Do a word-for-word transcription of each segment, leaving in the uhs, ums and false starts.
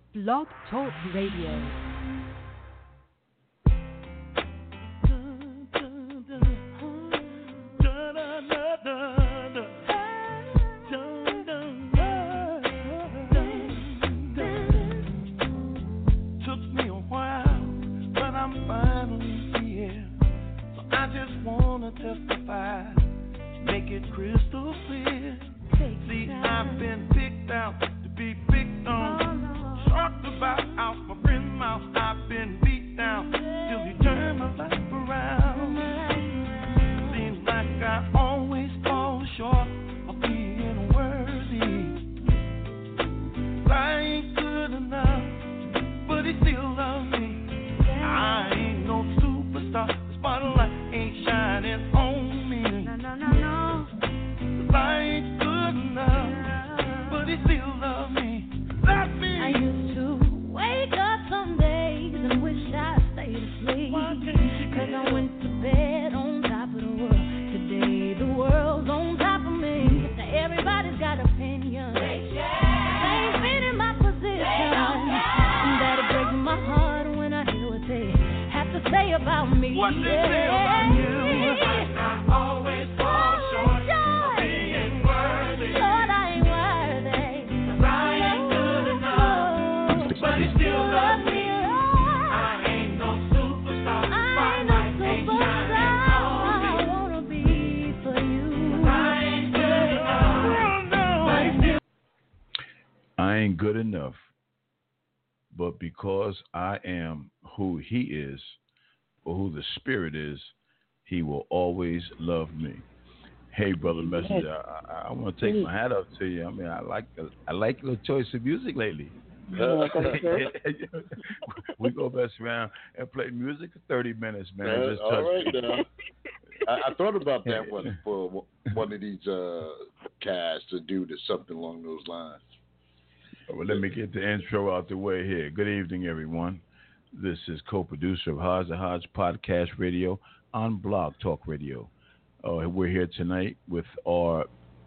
Blog Talk Radio. Testify, make it crystal clear. See, I've been picked out to be picked on, talked about out my friend's mouth. I've been beat down till he turned my life around. Seems like I always fall short of being worthy. I ain't good enough, but he still loves me. I ain't no superstar, the spotlight ain't shining on me. No, no, no, no. 'Cause I ain't good enough, but he still loves me. Love me. I used to wake up some days and wish I stayed asleep. 'Cause I went to bed on top of the world. Today the world's on top of me. Now everybody's got opinions. They ain't been in my position. That'll break my heart when I hear what they have to say about me. What they say about you. I always fall short of being worthy. Lord, I ain't worthy. 'Cause I ain't good enough, but he still loves me. I ain't no superstar, I ain't no spotlight ain't superstar. shining on me. I wanna be for you. 'Cause I ain't good enough, but he still. I ain't good enough, but because I am who he is, or who the Spirit is, he will always love me. Hey, Brother Messenger, I, I, I want to take my hat off to you. I mean, I like I like your choice of music lately. We go mess around and play music for thirty minutes, man. Uh, Just all touch right, me. now. I, I thought about that one for one of these uh, casts to do to something along those lines. Well, let me get the intro out the way here. Good evening, everyone. This is co-producer of Hodge and Hodge Podcast Radio on Blog Talk Radio. Uh, we're here tonight with our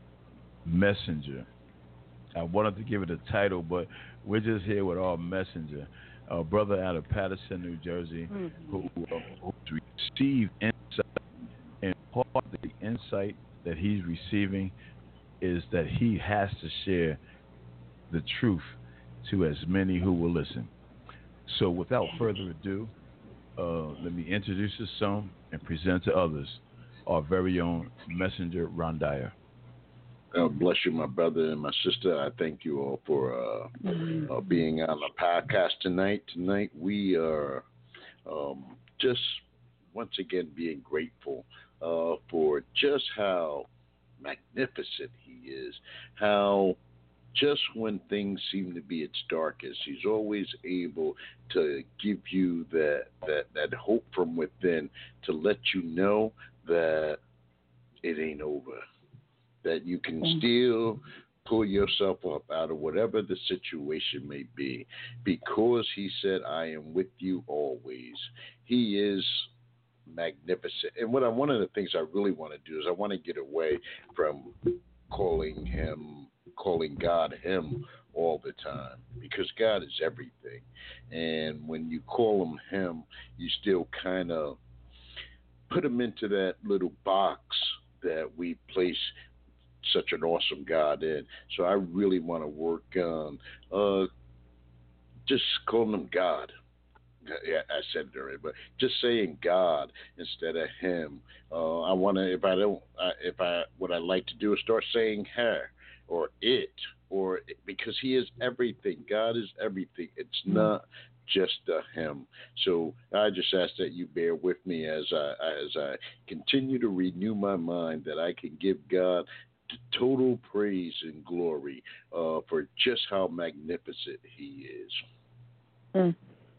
messenger. I wanted to give it a title, but we're just here with our messenger, our brother out of Patterson, New Jersey, mm-hmm. who uh, who's received insight, and part of the insight that he's receiving is that he has to share the truth to as many who will listen. So without further ado, uh, let me introduce to some and present to others our very own messenger, Ron Dyer. God bless you, my brother and my sister. I thank you all for uh, uh, being on the podcast tonight. Tonight we are um, just once again being grateful uh, for just how magnificent he is, how just when things seem to be its darkest, he's always able to give you that, that, that hope from within to let you know that it ain't over, that you can still pull yourself up out of whatever the situation may be, because he said, I am with you always. He is magnificent. And what I, one of the things I really want to do is I want to get away from calling him calling God him all the time, because God is everything. And when you call him him, you still kind of put him into that little box that we place such an awesome God in. So I really want to work on uh, just calling him God. Yeah, I said it already, but just saying God instead of him. Uh, I want to, if I don't, I, if I, what I like to do is start saying her or it, or because he is everything. God is everything. It's not just a him. So I just ask that you bear with me as I, as I continue to renew my mind, that I can give God total praise and glory uh, for just how magnificent he is. Mm.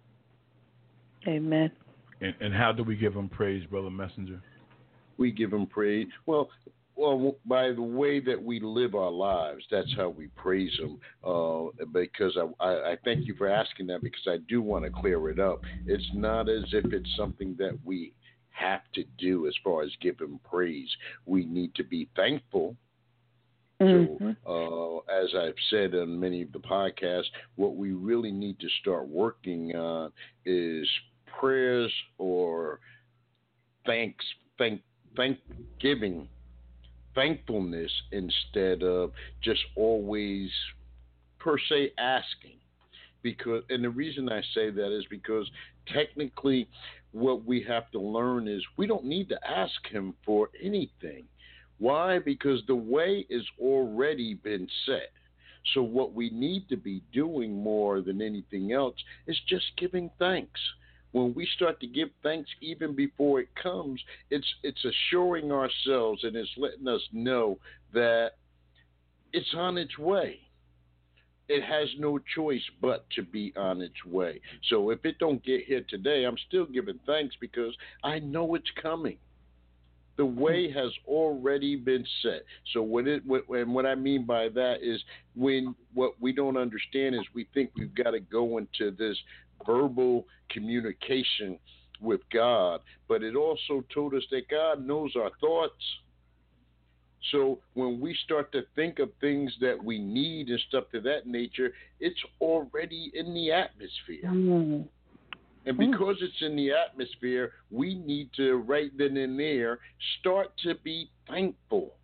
Amen. And, and how do we give him praise, Brother Messenger? We give him praise. Well, well, by the way that we live our lives, that's how we praise him. Uh, because I, I, I thank you for asking that, because I do want to clear it up. It's not as if it's something that we have to do as far as give him praise. We need to be thankful Mm-hmm. So, uh, as I've said on many of the podcasts, what we really need to start working on is prayers or thanks, thank, thanksgiving, thankfulness instead of just always per se asking. Because, and the reason I say that is because technically, what we have to learn is we don't need to ask him for anything. Why? Because the way is already been set. So what we need to be doing more than anything else is just giving thanks. When we start to give thanks even before it comes, it's it's assuring ourselves and it's letting us know that it's on its way. It has no choice but to be on its way. So if it don't get here today, I'm still giving thanks because I know it's coming. The way has already been set. So what it what, and what I mean by that is when what we don't understand is we think we've got to go into this verbal communication with God, but it also told us that God knows our thoughts. So when we start to think of things that we need and stuff to that nature, it's already in the atmosphere. Mm-hmm. And because it's in the atmosphere, we need to, right then and there, start to be thankful.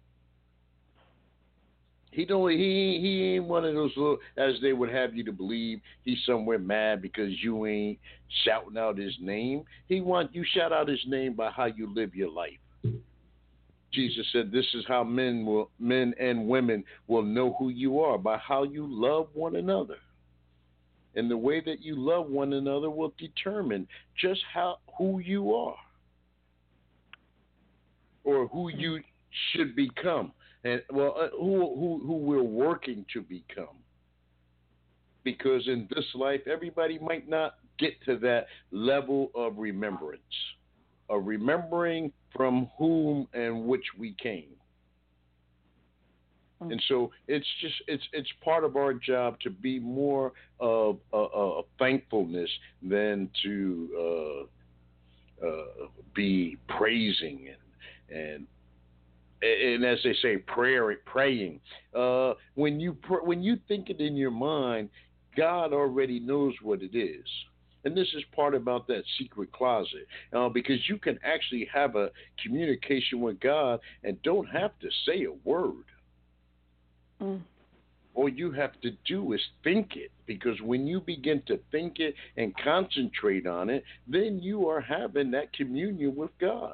He don't. He he ain't one of those little, as they would have you to believe. He's somewhere mad because you ain't shouting out his name. He want you shout out his name by how you live your life. Jesus said, "This is how men will, men and women will know who you are, by how you love one another." And the way that you love one another will determine just how who you are, or who you should become, and well, uh, who who who we're working to become. Because in this life, everybody might not get to that level of remembrance, of remembering from whom and which we came. And so it's just it's it's part of our job to be more of a, a thankfulness than to uh, uh, be praising and and and as they say, prayer praying. Uh, when you pr- when you think it in your mind, God already knows what it is. And this is part about that secret closet, uh, because you can actually have a communication with God and don't have to say a word. Mm. All you have to do is think it, because when you begin to think it and concentrate on it, then you are having that communion with God.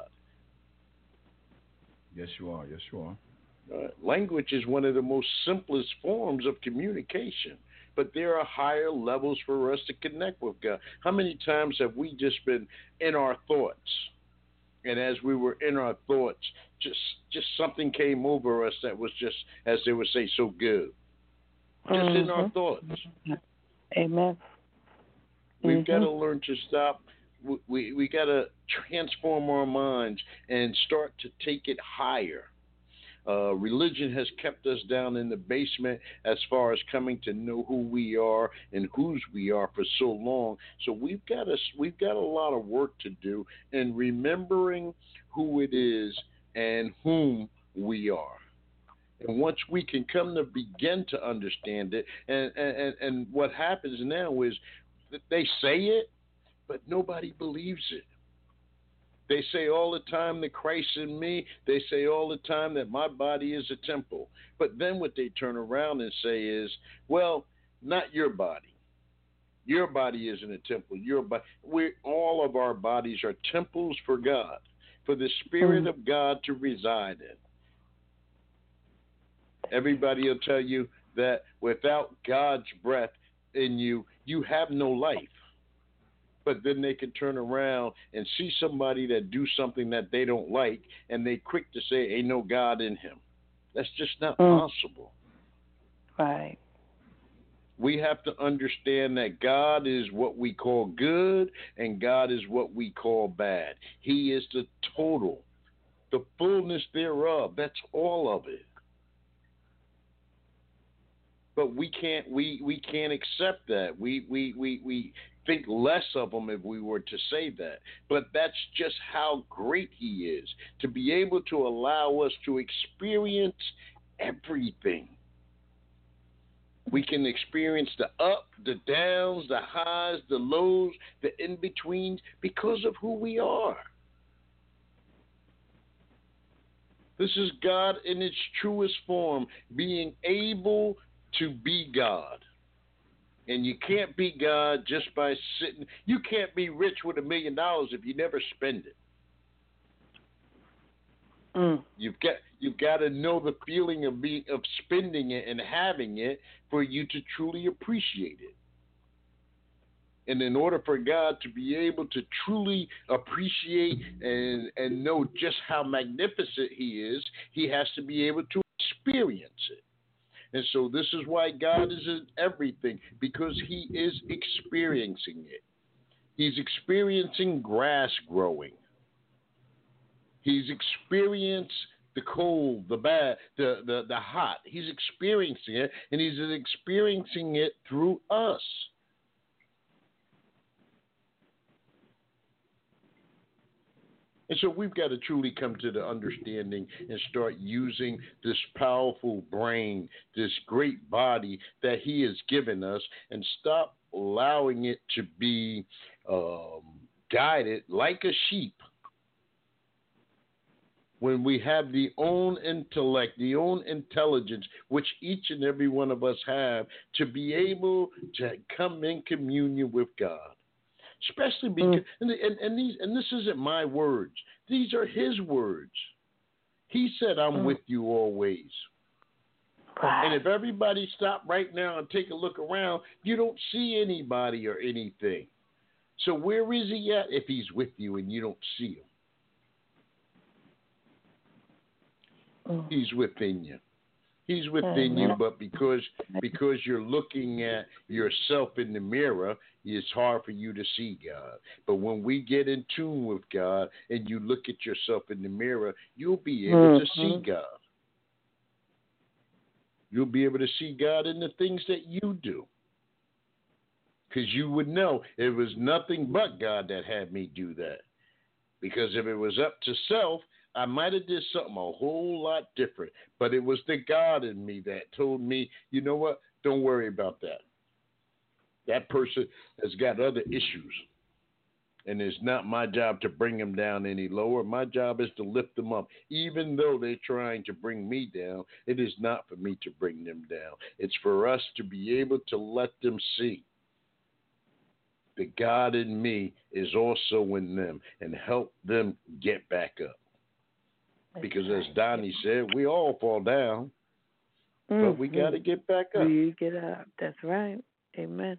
Yes, you are. Yes, you are. Uh, language is one of the most simplest forms of communication, but there are higher levels for us to connect with God. How many times have we just been in our thoughts? And as we were in our thoughts, just just something came over us that was just, as they would say, so good. Just mm-hmm. in our thoughts. Amen. We've mm-hmm. got to learn to stop. We, we, we got to transform our minds and start to take it higher. Uh, religion has kept us down in the basement as far as coming to know who we are and whose we are for so long. So we've got a, we've got a lot of work to do in remembering who it is and whom we are. And once we can come to begin to understand it, and, and, and what happens now is that they say it, but nobody believes it. They say all the time that Christ in me. They say all the time that my body is a temple. But then what they turn around and say is, well, not your body. Your body isn't a temple. Your body, we all of our bodies are temples for God, for the Spirit mm. of God to reside in. Everybody will tell you that without God's breath in you, you have no life. But then they can turn around and see somebody that do something that they don't like, and they quick to say, ain't no God in him. That's just not mm. possible. Right. We have to understand that God is what we call good, and God is what we call bad. He is the total, the fullness thereof. That's all of it. But we can't we, we can't accept that. We we, we we think less of him if we were to say that. But that's just how great he is, to be able to allow us to experience everything. We can experience the up, the downs, the highs, the lows, the in-betweens because of who we are. This is God in its truest form, being able to be God. And you can't be God just by sitting. You can't be rich with a million dollars if you never spend it. Mm. You've got you've got to know the feeling of being of spending it and having it for you to truly appreciate it. And in order for God to be able to truly appreciate and, and know just how magnificent He is, He has to be able to experience it. And so this is why God is in everything, because He is experiencing it. He's experiencing grass growing. He's experienced the cold, the bad, the, the, the hot. He's experiencing it, and He's experiencing it through us. And so we've got to truly come to the understanding and start using this powerful brain, this great body that He has given us, and stop allowing it to be um, guided like a sheep. When we have the own intellect, the own intelligence, which each and every one of us have, to be able to come in communion with God. Especially because, and, and, and these, and this isn't my words. These are His words. He said, "I'm mm. with you always." Right. And if everybody stopped right now and take a look around, you don't see anybody or anything. So where is He at if He's with you and you don't see Him? Mm. He's within you. He's within mm-hmm. you, but because because you're looking at yourself in the mirror, it's hard for you to see God. But when we get in tune with God and you look at yourself in the mirror, you'll be able mm-hmm. to see God. You'll be able to see God in the things that you do. Because you would know it was nothing but God that had me do that. Because if it was up to self, I might have did something a whole lot different, but it was the God in me that told me, you know what, don't worry about that. That person has got other issues, and it's not my job to bring them down any lower. My job is to lift them up. Even though they're trying to bring me down, it is not for me to bring them down. It's for us to be able to let them see the God in me is also in them and help them get back up. Because as Donnie said, we all fall down, mm-hmm. but we got to get back up. We get up. That's right. Amen.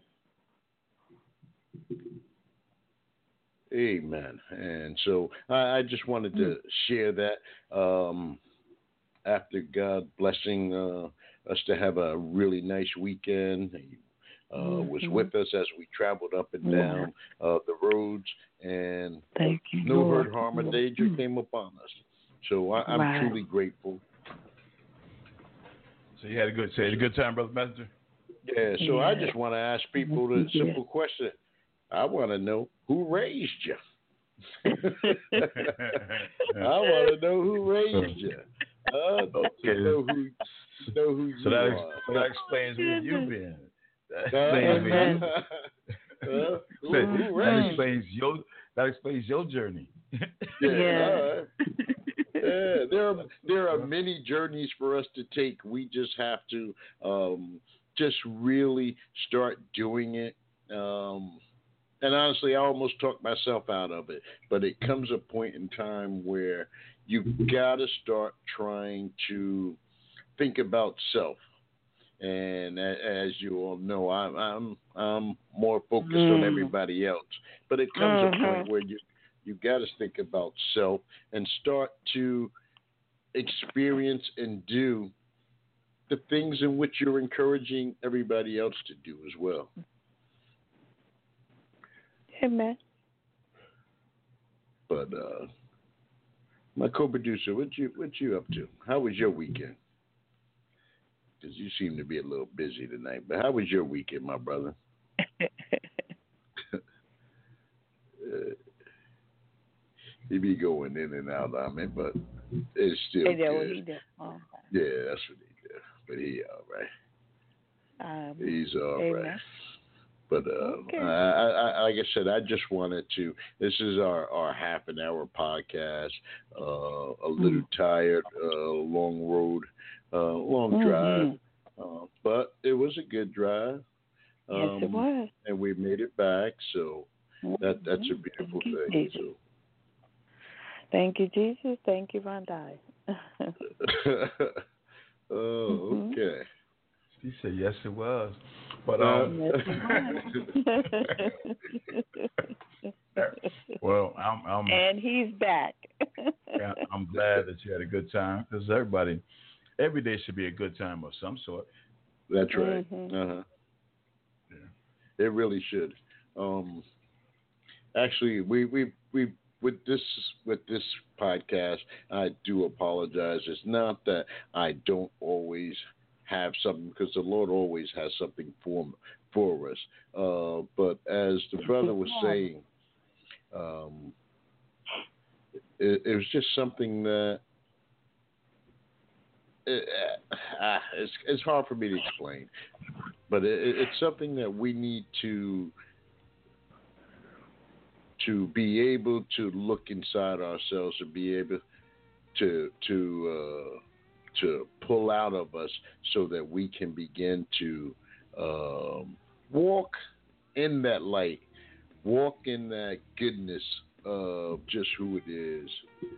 Amen. And so I, I just wanted to mm. share that um, after God blessing uh, us to have a really nice weekend. He uh, mm-hmm. was with us as we traveled up and down yeah. uh, the roads, and Thank you, no Lord. hurt, harm, or danger mm-hmm. came upon us. So I, I'm right. truly grateful. So you had a good, say, a good time, Brother Messenger? Yeah, so yeah. I just want to ask people the yeah. simple question. I want to know who raised you. I want to know who raised you. Uh, okay. To know who, to know who so you that, are. So that explains where you've been. That explains where you uh, who, that, who that explains your that explains your journey. Yeah. yeah. Yeah, there are there are many journeys for us to take. We just have to um, just really start doing it. Um, and honestly, I almost talked myself out of it. But it comes a point in time where you've got to start trying to think about self. And as you all know, I'm I'm I'm more focused mm. on everybody else. But it comes mm-hmm. a point where you You've got to think about self and start to experience and do the things in which you're encouraging everybody else to do as well. Amen. But uh, my co-producer, what you what you up to? How was your weekend? Because you seem to be a little busy tonight. But how was your weekend, my brother? uh, he be going in and out on me, but it's still Is that good. what he did? Oh, Yeah, that's what he did. But he all right. um, He's all amen. right. But uh, Okay. I, I, like I said, I just wanted to. This is our, our half an hour podcast. Uh, a little Mm. tired, uh, long road, uh, long Mhm. drive, uh, but it was a good drive. Um, Yes, it was. and we made it back, so that that's a Mhm. beautiful Thank you, thing. Jesus. So. Thank you, Jesus. Thank you, Von Dyke. Oh, Mhm. okay. He said yes, it was. But Uh, um, Yes, it was. well, I'm I'm And he's back. yeah, I'm glad that you had a good time because everybody, every day should be a good time of some sort. That's right. Mhm. Uh-huh. Yeah. It really should. Um, actually, we we we with this with this podcast, I do apologize. It's not that I don't always have something, because the Lord always has something for for us. Uh, but as the brother was saying, um, it, it was just something that it, uh, it's it's hard for me to explain. But it, it's something that we need to to be able to look inside ourselves and be able to to uh, to pull out of us, so that we can begin to um, walk in that light, walk in that goodness of just who it is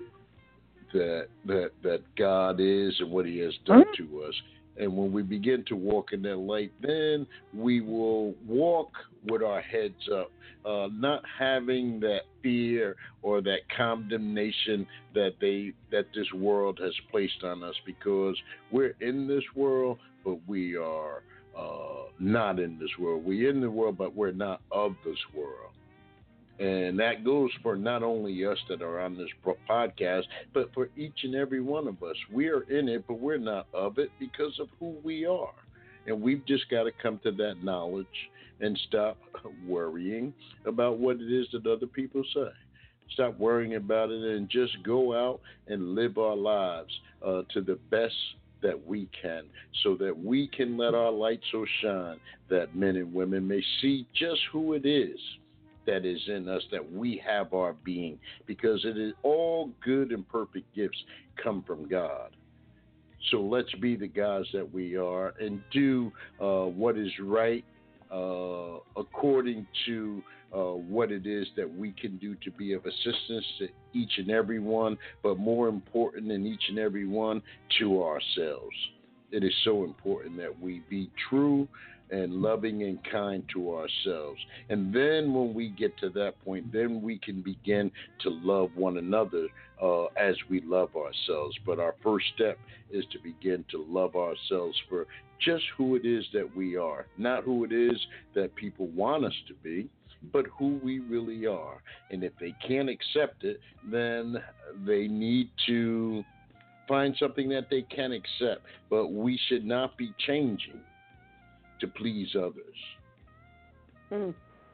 that that that God is and what He has done to us. And when we begin to walk in that light, then we will walk with our heads up, uh, not having that fear or that condemnation that they that this world has placed on us, because we're in this world, but we are uh, not in this world. We're in the world, but we're not of this world. And that goes for not only us that are on this podcast, but for each and every one of us. We are in it, but we're not of it because of who we are. And we've just got to come to that knowledge and stop worrying about what it is that other people say. Stop worrying about it and just go out and live our lives uh, to the best that we can, so that we can let our light so shine that men and women may see just who it is that is in us, that we have our being, because it is all good and perfect gifts come from God. So let's be the gods that we are and do uh, what is right uh, according to uh, what it is that we can do to be of assistance to each and every one, but more important than each and every one, to ourselves. It is so important that we be true and loving and kind to ourselves. And then when we get to that point, then we can begin to love one another uh, as we love ourselves. But our first step is to begin to love ourselves for just who it is that we are, not who it is that people want us to be, but who we really are. And if they can't accept it, then they need to find something that they can accept. But we should not be changing to please others. Mm.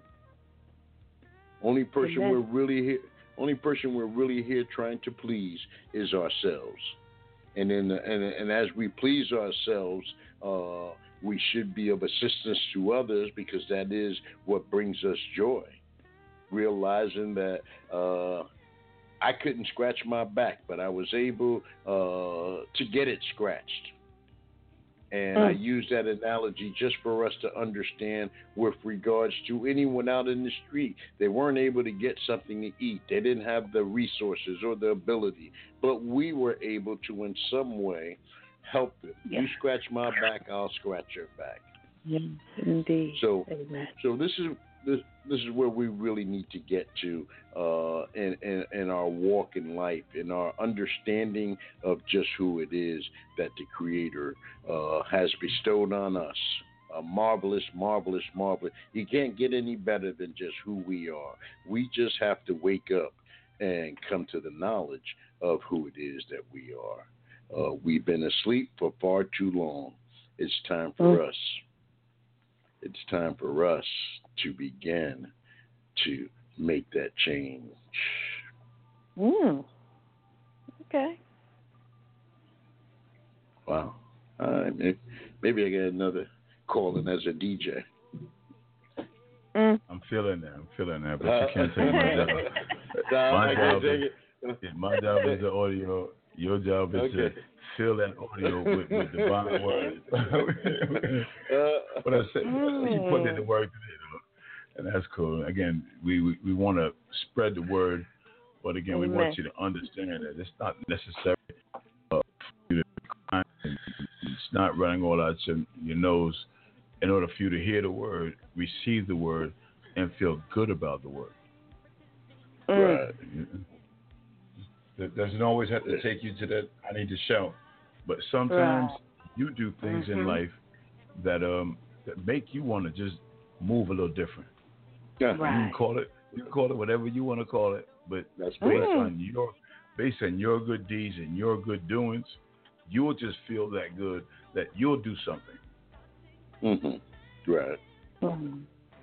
Only person Amen. we're really here, only person we're really here trying to please is ourselves. And in the, and and as we please ourselves, uh, we should be of assistance to others, because that is what brings us joy. Realizing that uh, I couldn't scratch my back, but I was able uh, to get it scratched. And mm. I use that analogy just for us to understand with regards to anyone out in the street. They weren't able to get something to eat. They didn't have the resources or the ability. But we were able to, in some way, help them. Yeah. You scratch my back, I'll scratch your back. Yes, indeed. So, Amen. so this is this this is where we really need to get to uh, in, in in our walk in life, in our understanding of just who it is that the Creator uh, has bestowed on us. A marvelous, marvelous, marvelous. You can't get any better than just who we are. We just have to wake up and come to the knowledge of who it is that we are. Uh, we've been asleep for far too long. It's time for mm. us. It's time for us to begin to make that change. Mm. Okay. Wow. All right, maybe, maybe I get another calling as a D J. Mm. I'm feeling that. I'm feeling that, but you can't take my job. Nah, My I job can't is take it. my job is the audio. Your job is to Okay. fill that audio with, with divine words. uh, But I said, Mm. you put in the work, you know, and that's cool. Again, we we, we want to spread the word, but again, we Amen. want you to understand that it's not necessary uh, for you to be crying, and it's not running all out your, your nose in order for you to hear the word, receive the word, and feel good about the word. Mm. right. It doesn't always have to take you to that I need to shout, but sometimes Right. you do things in Mhm. life that um that make you want to just move a little different. Yeah. You Right. can call it you can call it whatever you want to call it, but That's based correct. on your based on your good deeds and your good doings, you'll just feel that good that you'll do something. Mm-hmm. Right. Mm.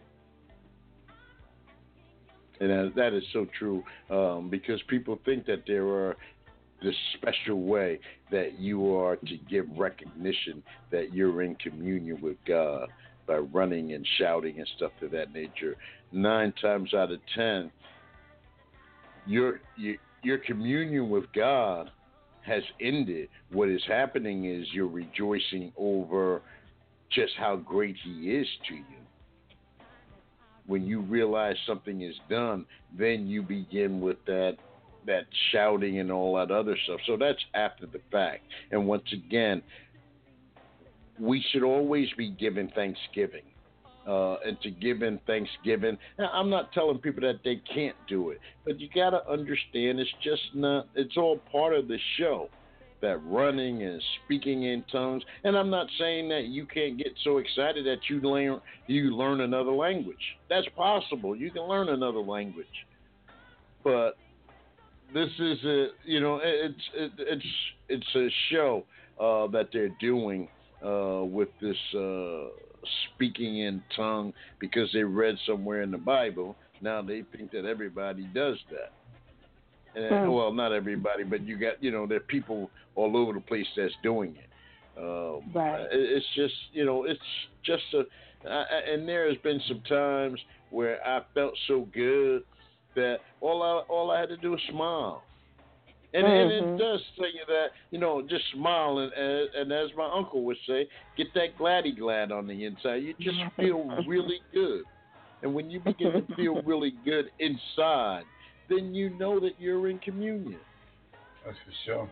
And that, that is so true um, because people think that there are this special way that you are to give recognition that you're in communion with God by running and shouting and stuff of that nature. Nine times out of ten, your your, your communion with God has ended. What is happening is you're rejoicing over just how great He is to you. When you realize something is done, then you begin with that that shouting and all that other stuff. So that's after the fact. And once again, we should always be giving thanksgiving. Uh, and to give in thanksgiving, now, I'm not telling people that they can't do it, but you got to understand it's just not, it's all part of the show. That running and speaking in tongues, and I'm not saying that you can't get so excited that you learn you learn another language. That's possible. You can learn another language, but this is a you know it's it, it's it's a show uh, that they're doing uh, with this uh, speaking in tongue because they read somewhere in the Bible. Now they think that everybody does that. And, Hmm. well, not everybody, but you got, you know, there are people all over the place that's doing it. Um, Right. it- It's just, you know, it's just a, I, I- and there has been some times where I felt so good that all I all I had to do was smile. And, and Mhm. it does tell you that, you know, just smile. And, and, and as my uncle would say, get that gladdy glad on the inside. You just feel really good. And when you begin to feel really good inside, then you know that you're in communion. That's for sure.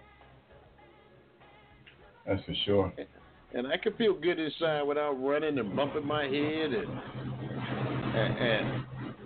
That's for sure. And I can feel good inside without running and bumping my head and and, and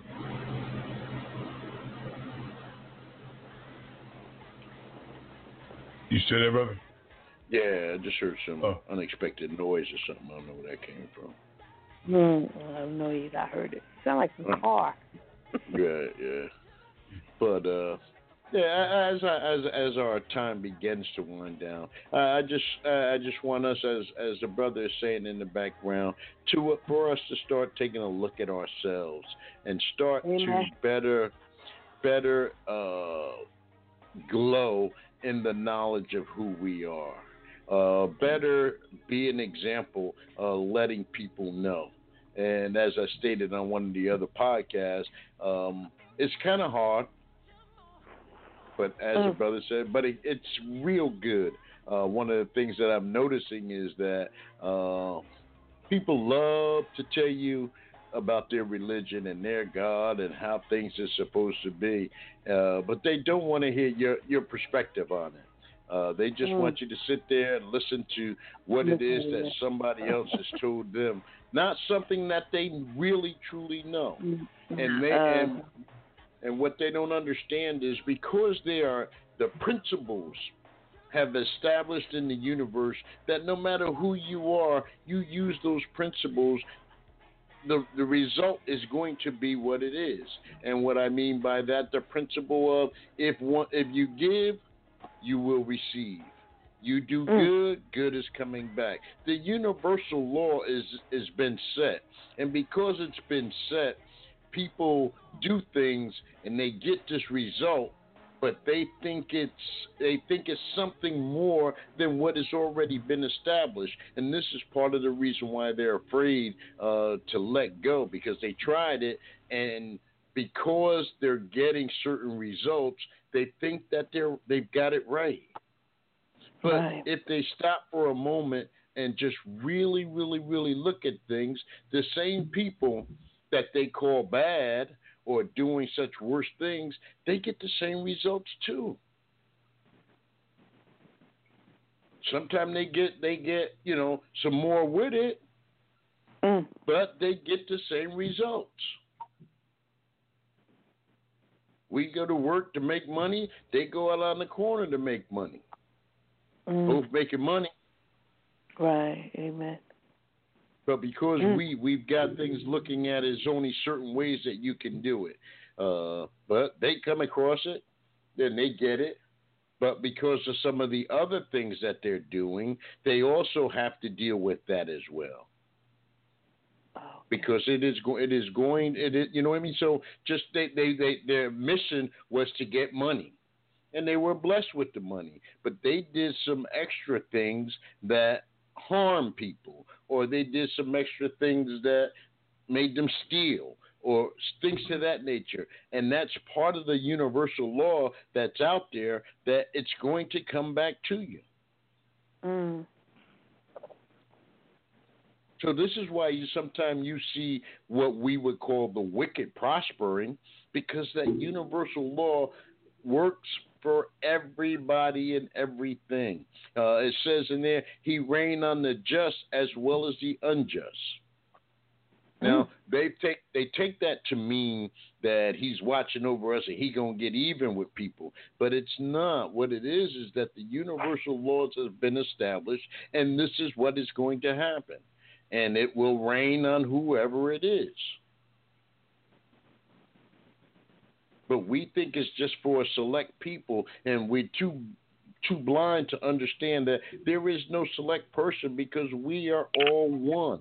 You still there, brother? yeah, I just heard some Oh. unexpected noise or something. I don't know where that came from. Mm. I don't know if I heard it. Sound like some car. Yeah, yeah. But uh, yeah, as as as our time begins to wind down, uh, I just uh, I just want us, as as the brother is saying in the background, to for us to start taking a look at ourselves and start Amen. to better better uh, glow in the knowledge of who we are. Uh, better be an example, uh, letting people know. And as I stated on one of the other podcasts, um, it's kind of hard, but as Mm. the brother said, but it, it's real good. Uh, one of the things that I'm noticing is that uh, people love to tell you about their religion and their God and how things are supposed to be, uh, but they don't want to hear your, your perspective on it. Uh, they just Mm. want you to sit there and listen to what it is that Listen. somebody else has told them, not something that they really truly know. Mm. And they Uh, and and what they don't understand is because they are the principles have established in the universe that no matter who you are, you use those principles. The the result is going to be what it is. And what I mean by that, the principle of if one if you give, you will receive. You do Mm. good, good is coming back. The universal law is has been set, and because it's been set, people do things and they get this result, but they think it's they think it's something more than what has already been established, and this is part of the reason why they're afraid uh, to let go, because they tried it, and because they're getting certain results, they think that they're they've got it right. But right. if they stop for a moment and just really, really, really look at things, the same people that they call bad or doing such worse things, they get the same results too. Sometimes they get they get, you know, some more with it, mm. but they get the same results. We go to work to make money, they go out on the corner to make money. Mm. Both making money. Right, amen. But because mm. we, we've got things looking at it as only certain ways that you can do it. Uh, but they come across it, then they get it. But because of some of the other things that they're doing, they also have to deal with that as well. Okay. Because it is go- it is going, it is, you know what I mean? So just they, they, they their mission was to get money. And they were blessed with the money. But they did some extra things that harm people, or they did some extra things that made them steal, or things to that nature. And that's part of the universal law that's out there, that it's going to come back to you. Mm. So this is why you sometimes you see what we would call the wicked prospering, because that universal law works for everybody and everything. Uh, it says in there, he reigned on the just as well as the unjust. Now, mm. they take they take that to mean that he's watching over us and he going to get even with people. But it's not. What it is is that the universal laws have been established, and this is what is going to happen. And it will rain on whoever it is. But we think it's just for a select people, and we're too too blind to understand that there is no select person, because we are all one.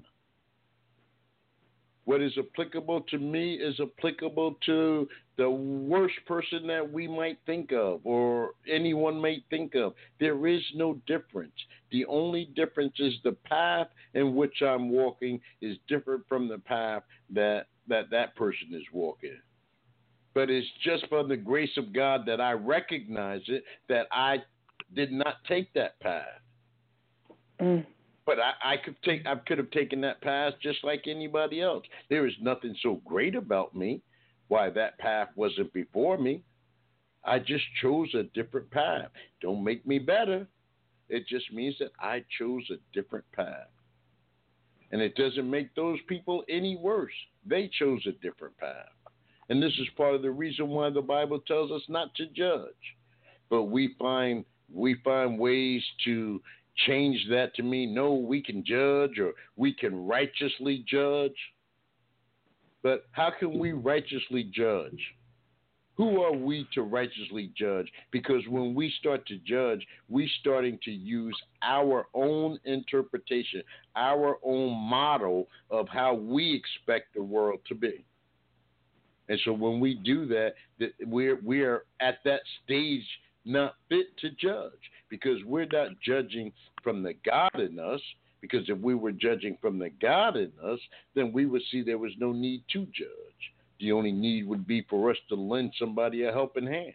What is applicable to me is applicable to the worst person that we might think of, or anyone might think of. There is no difference. The only difference is the path in which I'm walking is different from the path that that, that person is walking. But it's just by the grace of God that I recognize it, that I did not take that path. Mm. But I, I could take, I could have taken that path just like anybody else. There is nothing so great about me why that path wasn't before me. I just chose a different path. Don't make me better. It just means that I chose a different path. And it doesn't make those people any worse. They chose a different path. And this is part of the reason why the Bible tells us not to judge. But we find we find ways to change that to mean, no, we can judge, or we can righteously judge. But how can we righteously judge? Who are we to righteously judge? Because when we start to judge, we're starting to use our own interpretation, our own model of how we expect the world to be. And so when we do that, that we're we're at that stage not fit to judge, because we're not judging from the God in us. Because if we were judging from the God in us, then we would see there was no need to judge. The only need would be for us to lend somebody a helping hand.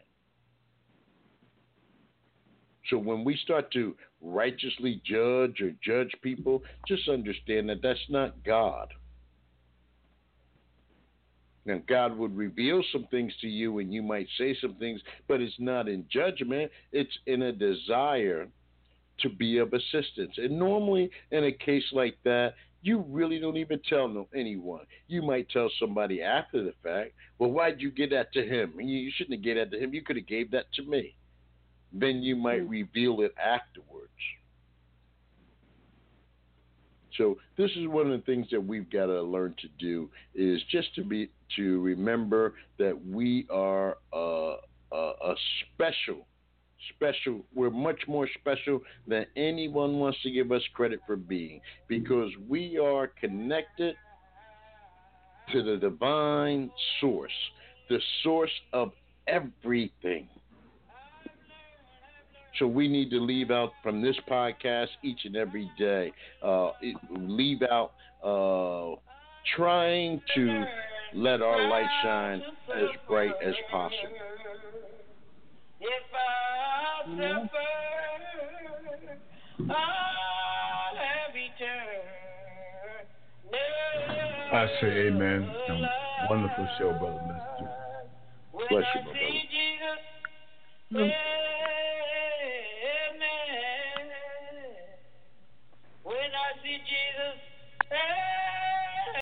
So when we start to righteously judge or judge people, just understand that that's not God. Now, God would reveal some things to you, and you might say some things, but it's not in judgment. It's in a desire to be of assistance. And normally, in a case like that, you really don't even tell no, anyone. You might tell somebody after the fact, well, why'd you give that to him? You, you shouldn't have gave that to him. You could have gave that to me. Then you might mm. reveal it afterwards. So this is one of the things that we've got to learn to do, is just to be to remember that we are a, a, a special, special. We're much more special than anyone wants to give us credit for being, because we are connected to the divine source, the source of everything. So we need to leave out from this podcast each and every day. Uh, it, leave out uh, trying to let our light shine as bright as possible. If I suffer, I'll have eternal. I say amen. Um, wonderful show, Brother Mister Bless you, my brother.